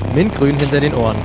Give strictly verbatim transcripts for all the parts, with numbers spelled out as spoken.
Mintgrün hinter den Ohren.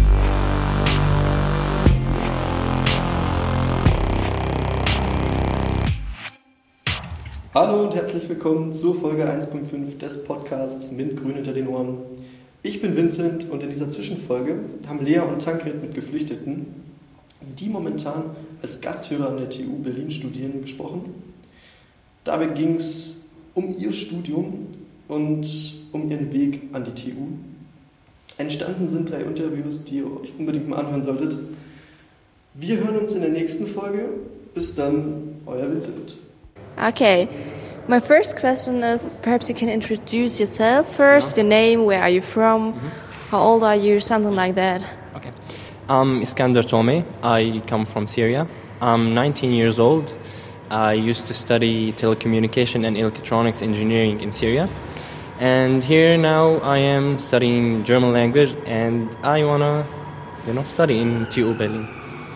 Hallo und herzlich willkommen zur Folge eins Punkt fünf des Podcasts Mintgrün hinter den Ohren. Ich bin Vincent und in dieser Zwischenfolge haben Lea und Tankred mit Geflüchteten, die momentan als Gasthörer an der T U Berlin studieren, gesprochen. Dabei ging es um ihr Studium und um ihren Weg an die T U. Entstanden sind drei Interviews, die ihr euch unbedingt mal anhören solltet. Wir hören uns in der nächsten Folge. Bis dann, euer Vincent. Okay, my first question is, perhaps you can introduce yourself first, your name, where are you from, mm-hmm. how old are you, something like that. Okay, I'm Iskander Tome, I come from Syria. I'm nineteen years old. I used to study telecommunication and electronics engineering in Syria. And here now I am studying German language and I wanna, you know, study in T U Berlin.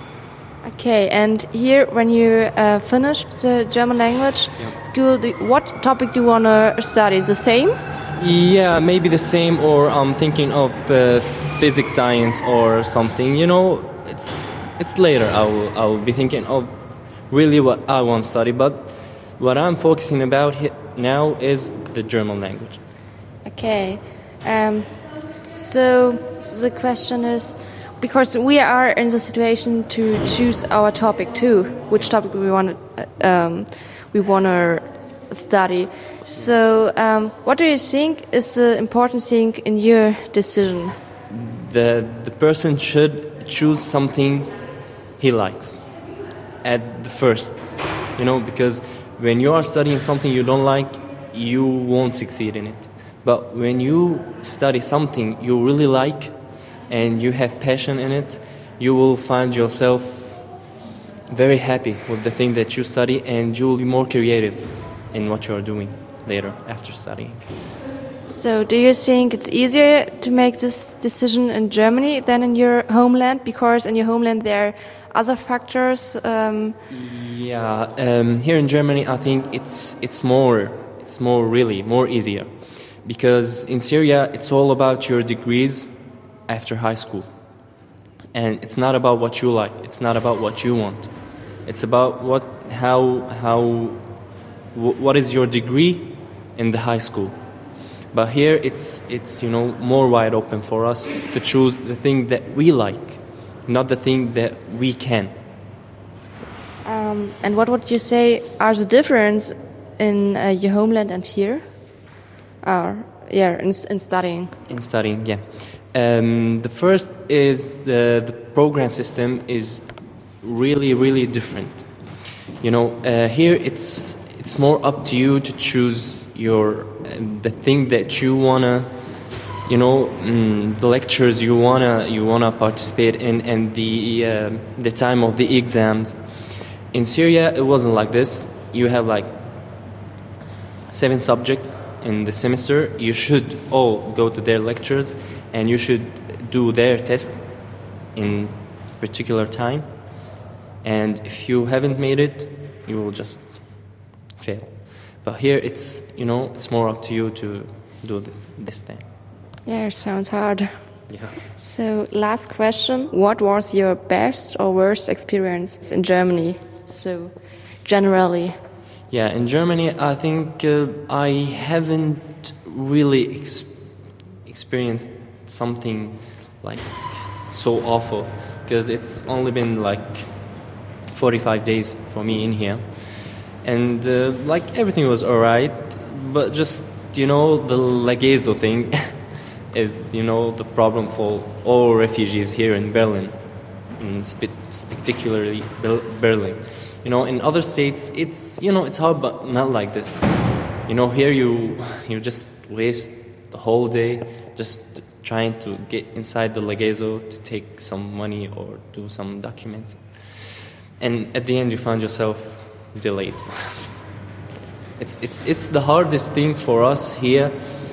Okay, and here when you uh, finished the German language yeah. school, do, what topic do you wanna study? The same? Yeah, maybe the same, or I'm thinking of uh, physics, science, or something. You know, it's it's later. I will I will be thinking of really what I want to study, but what I'm focusing about now is the German language. Okay, um, so the question is, because we are in the situation to choose our topic too, which topic we want to um, we want to study. So, um, what do you think is the important thing in your decision? The the person should choose something he likes at the first, you know, because when you are studying something you don't like, you won't succeed in it. But when you study something you really like and you have passion in it, you will find yourself very happy with the thing that you study, and you will be more creative in what you are doing later after studying. So do you think it's easier to make this decision in Germany than in your homeland? Because in your homeland there are other factors. Um... Yeah, um, here in Germany I think it's it's more it's more really more easier, because in Syria it's all about your degrees after high school, and it's not about what you like, it's not about what you want, it's about what how how w- what is your degree in the high school. But here it's it's you know more wide open for us to choose the thing that we like, not the thing that we can. Um, and what would you say are the difference in uh, your homeland and here? Or yeah, in, in studying. In studying, yeah. Um, the first is the the program system is really really different. You know, uh, here it's it's more up to you to choose your uh, the thing that you wanna, you know, mm, the lectures you wanna you wanna participate in, and the uh, the time of the exams. In Syria, it wasn't like this. You have like seven subjects in the semester. You should all go to their lectures, and you should do their test in particular time. And if you haven't made it, you will just fail. But here it's, you know, it's more up to you to do the, this thing. Yeah, it sounds hard. Yeah. So, last question. What was your best or worst experience in Germany? So, generally. Yeah, in Germany, I think uh, I haven't really ex- experienced something like so awful, because it's only been like forty-five days for me in here, and uh, like everything was alright, but just, you know, the Lagezo thing is, you know, the problem for all refugees here in Berlin, in spe- particularly Berlin. You know, in other states, it's, you know, it's hard, but not like this. You know, here you you just waste the whole day just trying to get inside the Lagezo to take some money or do some documents. And at the end, you find yourself delayed. It's it's it's the hardest thing for us here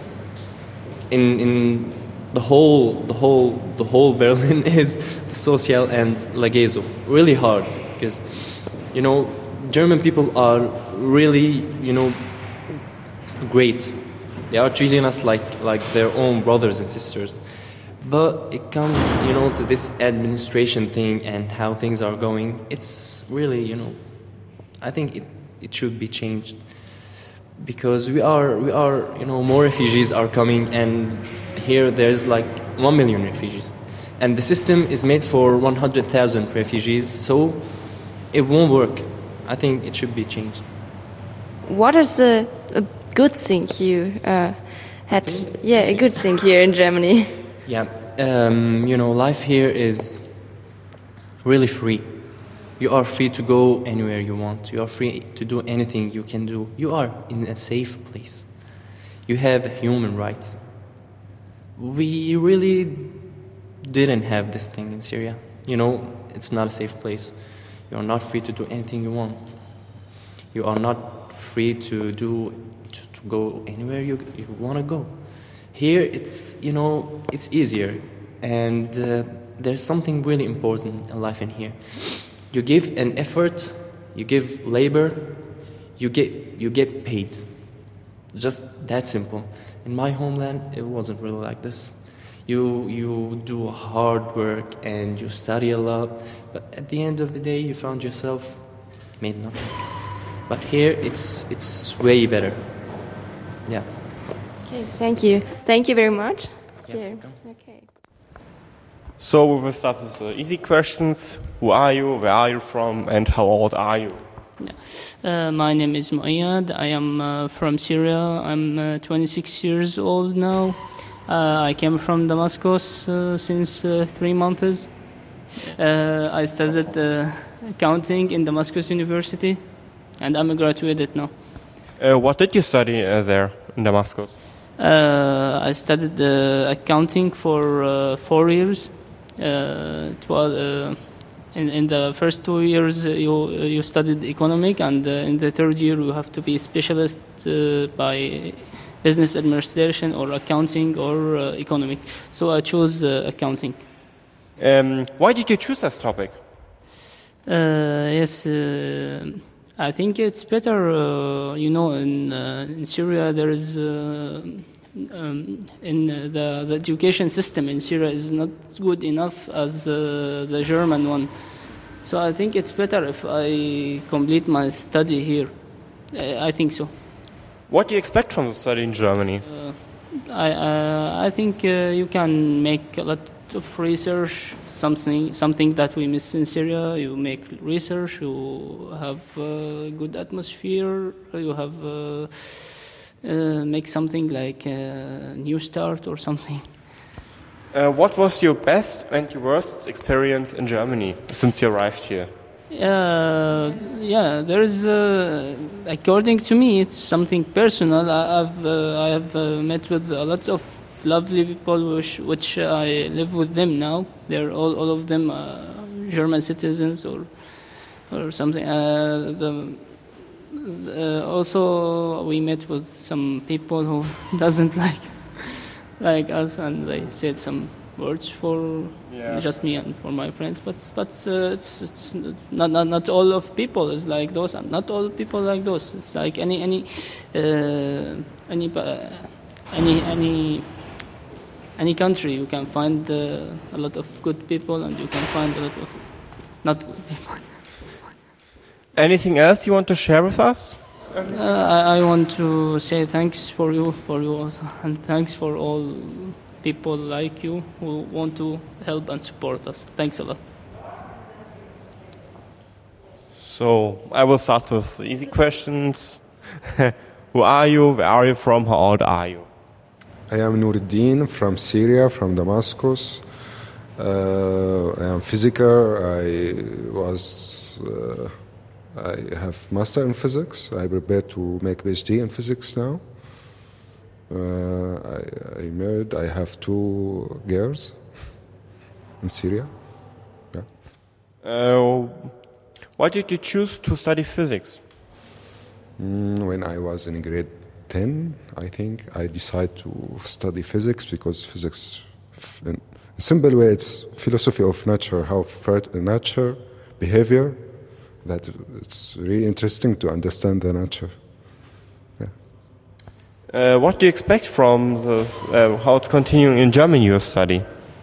in in the whole the whole the whole Berlin is the social and Lagezo. Really hard, because, you know, German people are really, you know, great. They are treating us like like their own brothers and sisters. But it comes, you know, to this administration thing and how things are going. It's really, you know, I think it, it should be changed. Because we are, we are, you know, more refugees are coming, and here there's like one million refugees. And the system is made for one hundred thousand refugees, so it won't work. I think it should be changed. What is a, a good thing you uh, had? Yeah, a good thing here in Germany. Yeah, um, you know, life here is really free. You are free to go anywhere you want. You are free to do anything you can do. You are in a safe place. You have human rights. We really didn't have this thing in Syria. You know, it's not a safe place. You are not free to do anything you want. You are not free to do to, to go anywhere you you want to go. Here, it's, you know, it's easier, and uh, there's something really important in life in here. You give an effort, you give labor, you get you get paid. Just that simple. In my homeland, it wasn't really like this. You you do hard work and you study a lot, but at the end of the day, you found yourself made nothing. But here, it's it's way better. Yeah. Okay, thank you. Thank you very much. Yeah, Here. welcome. Okay. So we will start with the easy questions. Who are you? Where are you from? And how old are you? Uh, my name is Muayyad. I am uh, from Syria. I'm uh, twenty-six years old now. Uh, I came from Damascus uh, since uh, three months. Uh, I studied uh, accounting in Damascus University, and I'm a graduate now. Uh, what did you study uh, there in Damascus? Uh, I studied uh, accounting for uh, four years. Uh, it was, uh, in, in the first two years, uh, you you studied economic, and uh, in the third year, you have to be a specialist uh, by business administration or accounting or uh, economic. So I chose uh, accounting. Um, why did you choose this topic? Uh, yes, uh, I think it's better. Uh, you know, in uh, in Syria there is uh, um, in uh, the the education system in Syria is not good enough as uh, the German one. So I think it's better if I complete my study here. I, I think so. What do you expect from the study in Germany? Uh, I uh, I think uh, you can make a lot of research, something something that we miss in Syria. You make research, you have a good atmosphere, you have uh, uh, make something like a new start or something. Uh, what was your best and your worst experience in Germany since you arrived here? Uh, yeah, there is. Uh, according to me, it's something personal. I, I've uh, I have uh, met with a lot of lovely people, which which I live with them now. They're all all of them uh, German citizens or or something. Uh, the, uh, also, we met with some people who doesn't like like us, and they said some words for Yeah. just me and for my friends. But but uh, it's, it's not, not not all of people is like those, and not all people like those. It's like any any uh, any uh, any any any country. You can find uh, a lot of good people, and you can find a lot of not good people. Anything else you want to share with us? Uh, I, I want to say thanks for you, for you also, and thanks for all people like you who want to help and support us. Thanks a lot. So I will start with the easy questions. Who are you? Where are you from? How old are you? I am Nuruddin from Syria, from Damascus. Uh, I am physiker. I was, uh, I have master in physics. I prepare to make PhD in physics now. Uh, I, I married. I have two girls in Syria. Yeah. Uh, why did you choose to study physics? Mm, when I was in grade ten, I think, I decided to study physics because physics, in a simple way, it's philosophy of nature, how nature, behavior, that it's really interesting to understand the nature. Yeah. Uh, what do you expect from the, uh, how it's continuing in Germany, your study?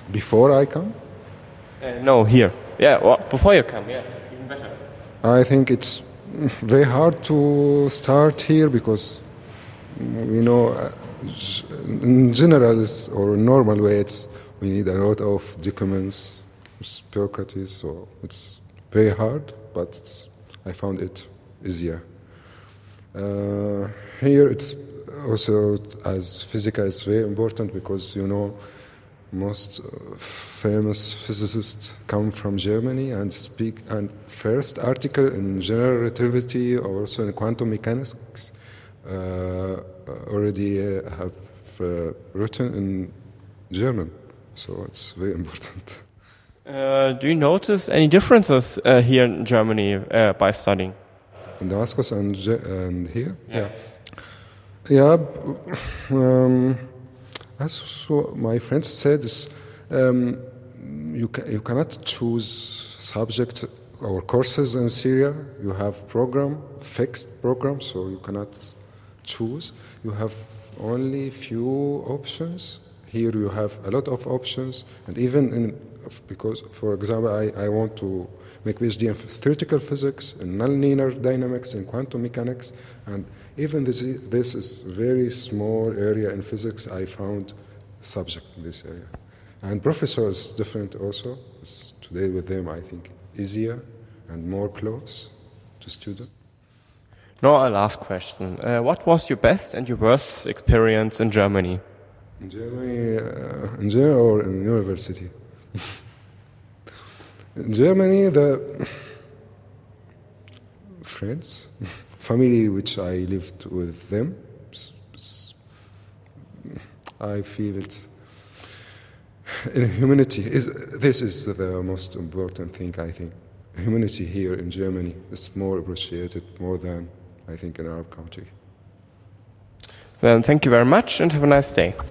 Before I come, Uh, no, here. Yeah, well, before you come, yeah, even better. I think it's very hard to start here because, you know, uh, in general it's- or normal way, it's we need a lot of documents, bureaucracies, so it's very hard. But it's, I found it easier. Uh, here it's also as physics is very important because you know most uh, famous physicists come from Germany and speak. And first article in general relativity or also in quantum mechanics uh, already uh, have uh, written in German, so it's very important. Uh, do you notice any differences uh, here in Germany uh, by studying? In Damascus and Ge- and here, yeah, yeah. b- Um, as so my friends said, is, um, you ca- you cannot choose subject or courses in Syria. You have program fixed program, so you cannot choose. You have only few options. Here you have a lot of options, and even in because, for example, I, I want to make PhD in theoretical physics, in nonlinear dynamics, in quantum mechanics, and even this is, this is very small area in physics. I found subject in this area, and professor is different also. It's today with them, I think, easier and more close to student. No, a last question. Uh, what was your best and your worst experience in Germany? In Germany, uh, in Germany or in university? In Germany, the friends, family which I lived with them, s- s- I feel it's in humanity. Is this is the most important thing, I think. Humanity here in Germany is more appreciated more than I think in our country. Then thank you very much and have a nice day.